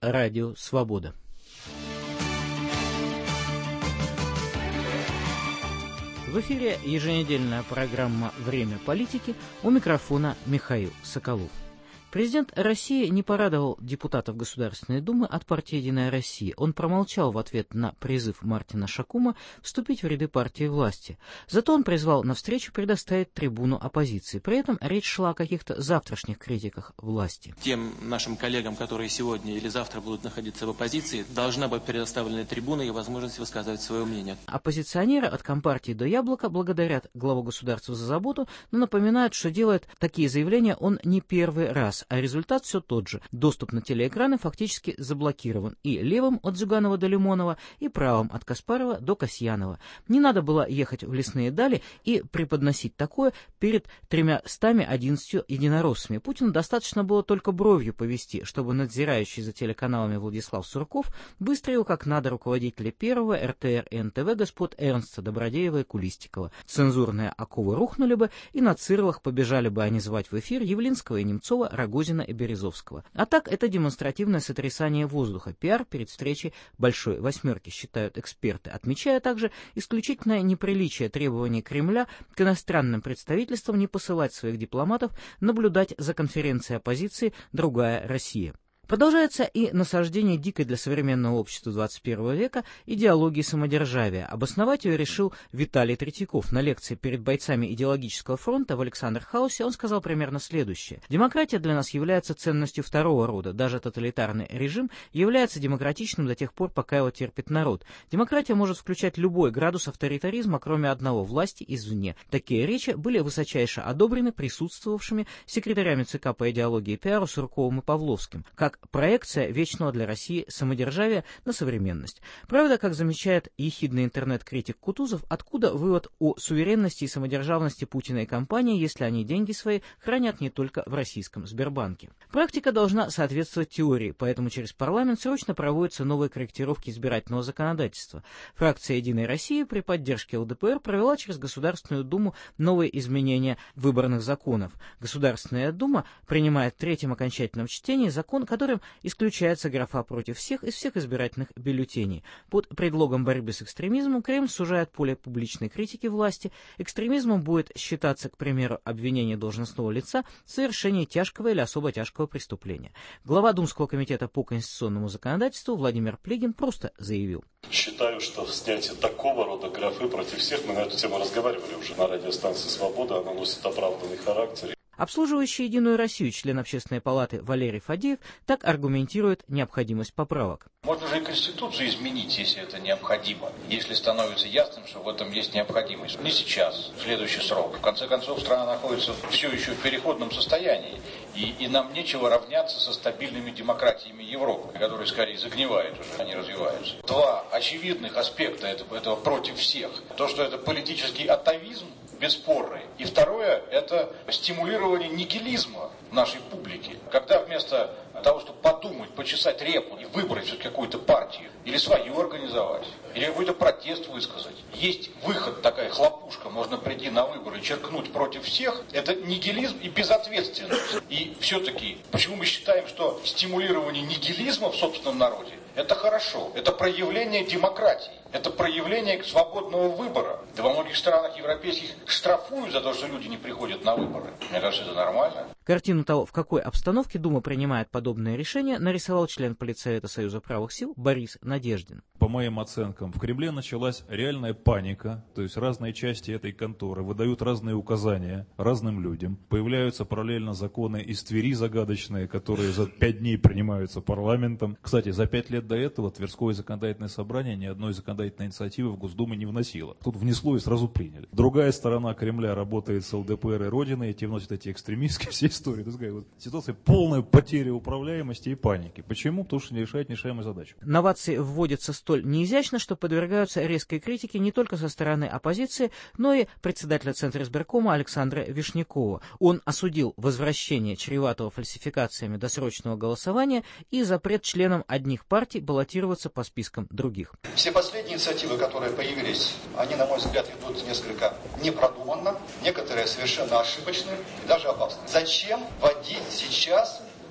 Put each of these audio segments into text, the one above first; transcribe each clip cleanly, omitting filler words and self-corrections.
Радио Свобода. В эфире еженедельная программа «Время политики», у микрофона Михаил Соколов. Президент России не порадовал депутатов Государственной Думы от партии «Единая Россия». Он промолчал в ответ на призыв Мартина Шакума вступить в ряды партии власти. Зато он призвал на встречу предоставить трибуну оппозиции. При этом речь шла о каких-то завтрашних критиках власти. Тем нашим коллегам, которые сегодня или завтра будут находиться в оппозиции, должна быть предоставлена трибуна и возможность высказывать свое мнение. Оппозиционеры от Компартии до Яблока благодарят главу государства за заботу, но напоминают, что делает такие заявления он не первый раз. А результат все тот же. Доступ на телеэкраны фактически заблокирован и левым от Зюганова до Лимонова, и правым от Каспарова до Касьянова. Не надо было ехать в лесные дали и преподносить такое перед 311 единороссами. Путину достаточно было только бровью повести, чтобы надзирающий за телеканалами Владислав Сурков выстроил как надо руководителя Первого, РТР и НТВ господ Эрнста, Добродеева и Кулистикова. Цензурные оковы рухнули бы, и на цирлах побежали бы они звать в эфир Явлинского и Немцова, Рогозина и Березовского. А так это демонстративное сотрясание воздуха, пиар перед встречей Большой Восьмерки, считают эксперты, отмечая также исключительное неприличие требований Кремля к иностранным представительствам не посылать своих дипломатов наблюдать за конференцией оппозиции «Другая Россия». Продолжается и насаждение дикой для современного общества 21 века идеологии самодержавия. Обосновать ее решил Виталий Третьяков. На лекции перед бойцами идеологического фронта в Александр-хаусе он сказал примерно следующее. Демократия для нас является ценностью второго рода. Даже тоталитарный режим является демократичным до тех пор, пока его терпит народ. Демократия может включать любой градус авторитаризма, кроме одного – власти извне. Такие речи были высочайше одобрены присутствовавшими секретарями ЦК по идеологии и пиару Сурковым и Павловским, как проекция вечного для России самодержавия на современность. Правда, как замечает ехидный интернет-критик Кутузов, откуда вывод о суверенности и самодержавности Путина и компании, если они деньги свои хранят не только в российском Сбербанке. Практика должна соответствовать теории, поэтому через парламент срочно проводятся новые корректировки избирательного законодательства. Фракция «Единой России» при поддержке ЛДПР провела через Государственную Думу новые изменения выборных законов. Государственная Дума принимает в третьем окончательном чтении закон, которым исключается графа «против всех» из всех избирательных бюллетеней. Под предлогом борьбы с экстремизмом Кремль сужает поле публичной критики власти. Экстремизмом будет считаться, к примеру, обвинение должностного лица в совершении тяжкого или особо тяжкого преступления. Глава Думского комитета по конституционному законодательству Владимир Плигин просто заявил. Считаю, что снятие такого рода графы «против всех», мы на эту тему разговаривали уже на радиостанции «Свобода», она носит оправданный характер. Обслуживающий «Единую Россию» член Общественной палаты Валерий Фадеев так аргументирует необходимость поправок. Можно же и Конституцию изменить, если это необходимо. Если становится ясным, что в этом есть необходимость. Не сейчас, в следующий срок. В конце концов, страна находится все еще в переходном состоянии. И нам нечего равняться со стабильными демократиями Европы, которые скорее загнивают уже, они развиваются. Два очевидных аспекта этого против всех. То, что это политический атавизм, бесспорный. И второе, это стимулирование нигилизма нашей публики. Когда вместо того, чтобы подумать, почесать репу и выбрать все-таки какую-то партию, или свою организовать, или какой-то протест высказать, есть выход, такая хлопушка, можно прийти на выборы и черкнуть против всех, это нигилизм и безответственность. И все-таки, почему мы считаем, что стимулирование нигилизма в собственном народе это хорошо, это проявление демократии, это проявление свободного выбора. Да во многих странах европейских штрафуют за то, что люди не приходят на выборы. Мне кажется, это нормально. Картину того, в какой обстановке Дума принимает подобные решения, нарисовал член Политсовета Союза правых сил Борис Надеждин. По моим оценкам, в Кремле началась реальная паника, то есть разные части этой конторы выдают разные указания разным людям. Появляются параллельно законы из Твери загадочные, которые за 5 дней принимаются парламентом. Кстати, за 5 лет до этого Тверское законодательное собрание ни одной законодательной инициативы в Госдуму не вносило. Тут внесло и сразу приняли. Другая сторона Кремля работает с ЛДПР и Родиной, и те вносят эти экстремистские все истории. То есть, вот, ситуация полная потеря управляемости и паники. Почему? Потому что не решает нерешаемую задачу. Новации вводятся столь неизящно, что подвергаются резкой критике не только со стороны оппозиции, но и председателя Центра избиркома Александра Вишнякова. Он осудил возвращение чреватого фальсификациями досрочного голосования и запрет членам одних партий баллотироваться по спискам других. Все последние инициативы, которые появились, они, на мой взгляд, идут несколько непродуманно, некоторые совершенно ошибочны и даже опасны. Зачем вводить сейчас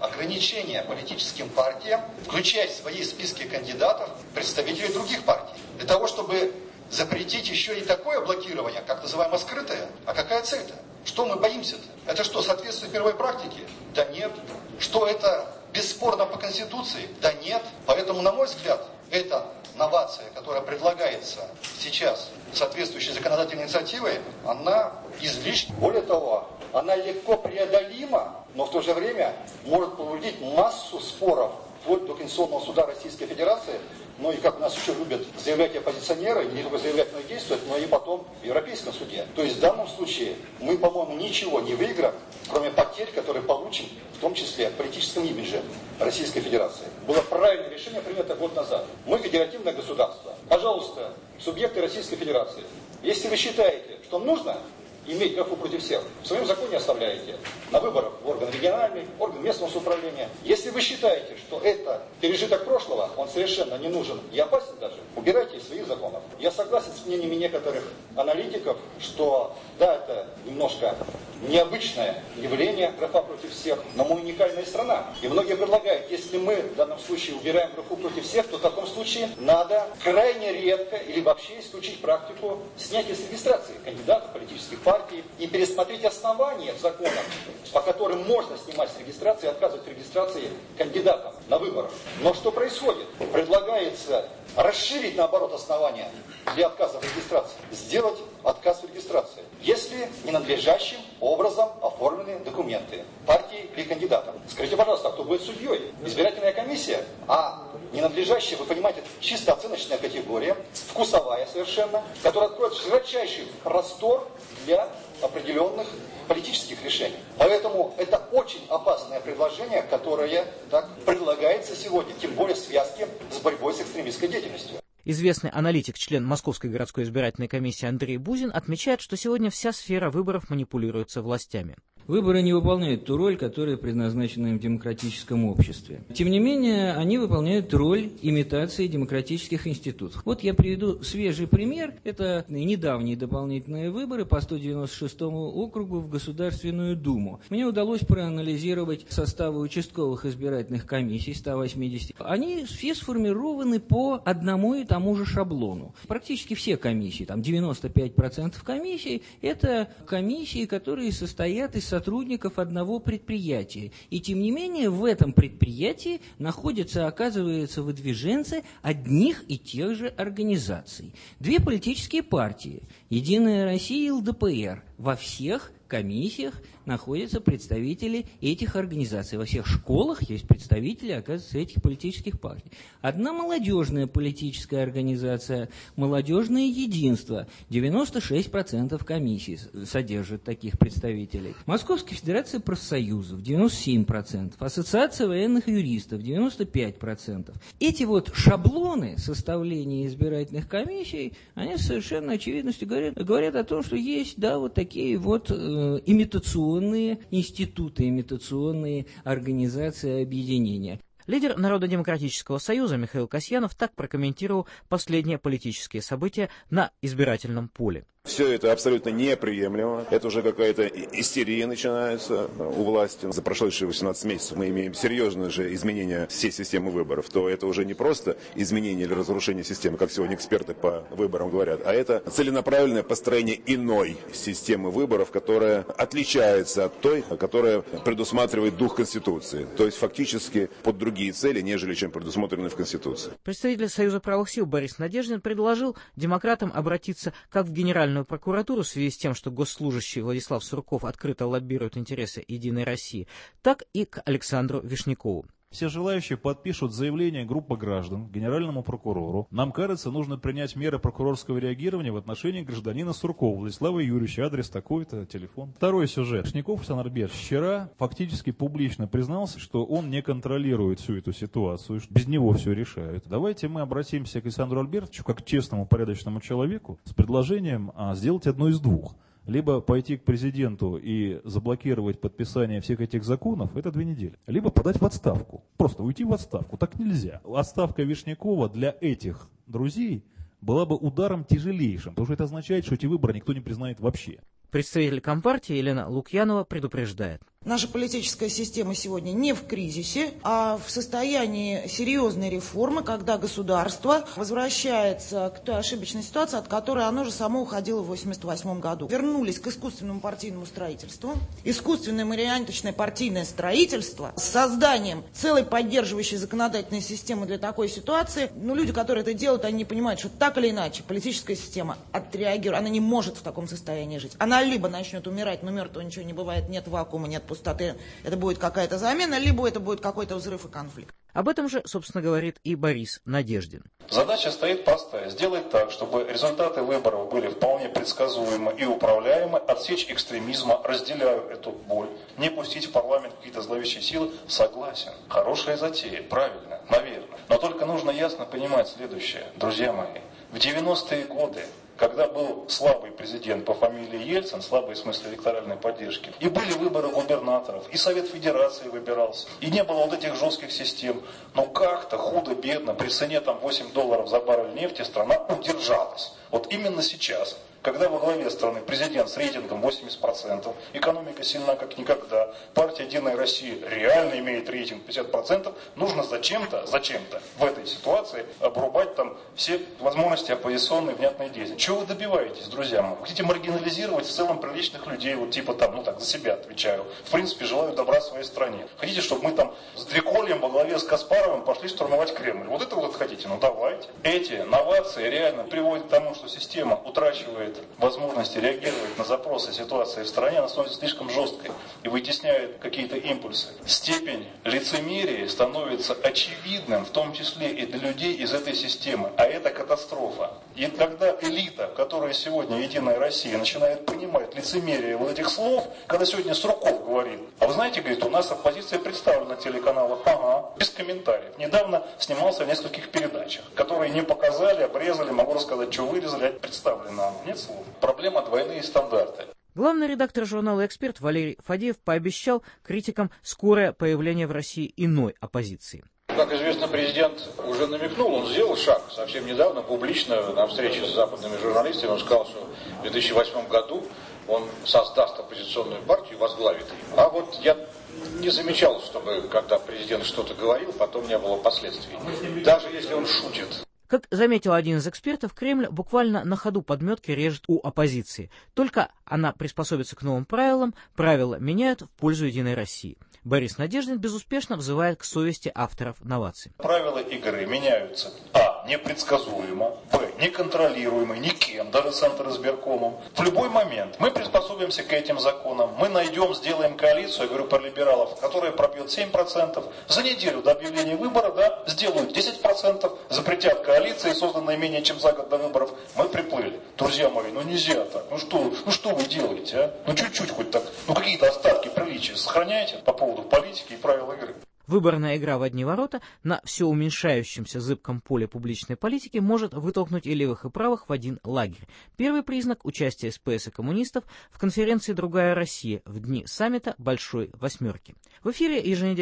ограничение политическим партиям включать в свои списки кандидатов представителей других партий. Для того, чтобы запретить еще и такое блокирование, как называемое скрытое. А какая цель-то? Что мы боимся-то? Это что, соответствует мировой практике? Да нет. Что это бесспорно по Конституции? Да нет. Поэтому, на мой взгляд, эта новация, которая предлагается сейчас соответствующей законодательной инициативой, она излишняя. Более того, она легко преодолима, но в то же время может породить массу споров вплоть до Конституционного суда Российской Федерации. Ну и как у нас еще любят заявлять оппозиционеры, не только заявлять, но и действовать, но и потом в Европейском суде. То есть в данном случае мы, по-моему, ничего не выиграем, кроме потерь, которые получим, в том числе в политическом имидже Российской Федерации. Было правильное решение принято год назад. Мы федеративное государство. Пожалуйста, субъекты Российской Федерации, если вы считаете, что нужно иметь графу против всех, в своем законе оставляете на выборах в орган региональный, орган местного самоуправления. Если вы считаете, что это пережиток прошлого, он совершенно не нужен и опасен даже, убирайте из своих законов. Я согласен с мнениями некоторых аналитиков, что да, это немножко необычное явление, графа против всех, но мы уникальная страна. И многие предлагают, если мы в данном случае убираем графу против всех, то в таком случае надо крайне редко или вообще исключить практику снятия с регистрации кандидатов, политических партий и пересмотреть основания в законах, по которым можно снимать с регистрации и отказывать в регистрации кандидатам на выборах. Но что происходит? Предлагается расширить, наоборот, основания для отказа в регистрации, сделать отказ в регистрации, если ненадлежащим образом оформлены документы партии или кандидатам. Скажите, пожалуйста, а кто будет судьей? Избирательная комиссия? А ненадлежащая, вы понимаете, чисто оценочная категория, вкусовая совершенно, которая откроет широчайший простор для определенных политических решений. Поэтому это очень опасное предложение, которое так предлагается сегодня, тем более в связке с борьбой с экстремистской деятельностью. Известный аналитик, член Московской городской избирательной комиссии Андрей Бузин отмечает, что сегодня вся сфера выборов манипулируется властями. Выборы не выполняют ту роль, которая предназначена им в демократическом обществе. Тем не менее, они выполняют роль имитации демократических институтов. Вот я приведу свежий пример. Это недавние дополнительные выборы по 196-му округу в Государственную Думу. Мне удалось проанализировать составы участковых избирательных комиссий, 180. Они все сформированы по одному и тому же шаблону. Практически все комиссии, там 95% комиссий, это комиссии, которые состоят из сотрудников одного предприятия. И тем не менее в этом предприятии находятся, оказывается, выдвиженцы одних и тех же организаций. Две политические партии, Единая Россия и ЛДПР, во всех комиссиях находятся представители этих организаций. Во всех школах есть представители, оказывается, этих политических партий. Одна молодежная политическая организация, молодежное единство, 96% комиссий содержит таких представителей. Московская федерация профсоюзов, 97%. Ассоциация военных юристов, 95%. Эти вот шаблоны составления избирательных комиссий, они с совершенно очевидностью говорят о том, что есть, да, вот такие вот имитационные институты, имитационные организации, объединения. Лидер Народно-демократического союза Михаил Касьянов так прокомментировал последние политические события на избирательном поле. Все это абсолютно неприемлемо. Это уже какая-то истерия начинается у власти. За прошедшие 18 месяцев мы имеем серьезное же изменение всей системы выборов. То это уже не просто изменение или разрушение системы, как сегодня эксперты по выборам говорят, а это целенаправленное построение иной системы выборов, которая отличается от той, которая предусматривает дух Конституции. То есть фактически под другие цели, нежели чем предусмотрены в Конституции. Представитель Союза правых сил Борис Надеждин предложил демократам обратиться как в Генеральную прокуратуру в связи с тем, что госслужащий Владислав Сурков открыто лоббирует интересы Единой России, так и к Александру Вишнякову. Все желающие подпишут заявление группы граждан генеральному прокурору. Нам кажется, нужно принять меры прокурорского реагирования в отношении гражданина Суркова Владислава Юрьевича. Адрес такой-то, телефон. Второй сюжет. Вишняков Александр Альбертович вчера фактически публично признался, что он не контролирует всю эту ситуацию, что без него все решают. Давайте мы обратимся к Александру Альбертовичу как к честному, порядочному человеку с предложением сделать одно из двух. Либо пойти к президенту и заблокировать подписание всех этих законов, это 2 недели. Либо подать в отставку. Просто уйти в отставку. Так нельзя. Отставка Вишнякова для этих друзей была бы ударом тяжелейшим, потому что это означает, что эти выборы никто не признает вообще. Представитель Компартии Елена Лукьянова предупреждает. Наша политическая система сегодня не в кризисе, а в состоянии серьезной реформы, когда государство возвращается к той ошибочной ситуации, от которой оно же само уходило в 1988 году. Вернулись к искусственному партийному строительству. Искусственное марионеточное партийное строительство с созданием целой поддерживающей законодательной системы для такой ситуации. Но люди, которые это делают, они не понимают, что так или иначе политическая система отреагирует. Она не может в таком состоянии жить. Она либо начнет умирать, но мертвого ничего не бывает, нет вакуума, нет пустоты, это будет какая-то замена, либо это будет какой-то взрыв и конфликт. Об этом же, собственно, говорит и Борис Надеждин. Задача стоит простая. Сделать так, чтобы результаты выборов были вполне предсказуемы и управляемы, отсечь экстремизма, разделяю эту боль, не пустить в парламент какие-то зловещие силы. Согласен. Хорошая затея, правильно, наверное. Но только нужно ясно понимать следующее, друзья мои. В 90-е годы, когда был слабый президент по фамилии Ельцин, слабый в смысле электоральной поддержки, и были выборы губернаторов, и Совет Федерации выбирался, и не было вот этих жестких систем, но как-то худо-бедно при цене там $8 за баррель нефти страна удержалась. Вот именно сейчас, когда во главе страны президент с рейтингом 80%, экономика сильна как никогда, партия «Единая Россия» реально имеет рейтинг 50%, нужно зачем-то в этой ситуации обрубать там все возможности оппозиционной внятной деятельности. Чего вы добиваетесь, друзья мои? Вы хотите маргинализировать в целом приличных людей, вот типа там, ну так, за себя отвечаю. В принципе, желаю добра своей стране. Хотите, чтобы мы там с Дрикольем во главе с Каспаровым пошли штурмовать Кремль? Вот это вот хотите? Ну давайте. Эти новации реально приводят к тому, что система утрачивает возможности реагировать на запросы ситуации в стране, она становится слишком жесткой и вытесняет какие-то импульсы. Степень лицемерия становится очевидным, в том числе и для людей из этой системы. А это катастрофа. И когда элита, которая сегодня «Единая Россия», начинает понимать лицемерие вот этих слов, когда сегодня Сурков говорит, а вы знаете, говорит, у нас оппозиция представлена на телеканалах, ага, без комментариев. Недавно снимался в нескольких передачах, которые не показали, обрезали, могу рассказать, что вырезали, а представлено. Нет слов. Проблема двойные стандарты. Главный редактор журнала «Эксперт» Валерий Фадеев пообещал критикам скорое появление в России иной оппозиции. Как известно, президент уже намекнул, он сделал шаг совсем недавно, публично, на встрече с западными журналистами, он сказал, что в 2008 году он создаст оппозиционную партию и возглавит ее. А вот я не замечал, чтобы, когда президент что-то говорил, потом не было последствий. Даже если он шутит. Как заметил один из экспертов, Кремль буквально на ходу подметки режет у оппозиции. Только она приспособится к новым правилам, правила меняют в пользу «Единой России». Борис Надеждин безуспешно взывает к совести авторов новаций. Правила игры меняются. А. Непредсказуемо. Б. Неконтролируемо никем, даже Центризбиркомом. В любой момент мы приспособимся к этим законам. Мы найдем, сделаем коалицию, я говорю про либералов, которая пробьет 7%. За неделю до объявления выбора, да, сделают 10%, запретят коалиции, созданные менее чем за год до выборов. Мы приплыли. Друзья мои, ну нельзя так. Ну что вы делаете, а? Ну чуть-чуть хоть так. Ну какие-то остатки приличия сохраняйте по поводу политики и правил игры. Выборная игра в одни ворота на все уменьшающемся зыбком поле публичной политики может вытолкнуть и левых, и правых в один лагерь. Первый признак – участие СПС и коммунистов в конференции «Другая Россия» в дни саммита Большой Восьмерки. В эфире еженедельно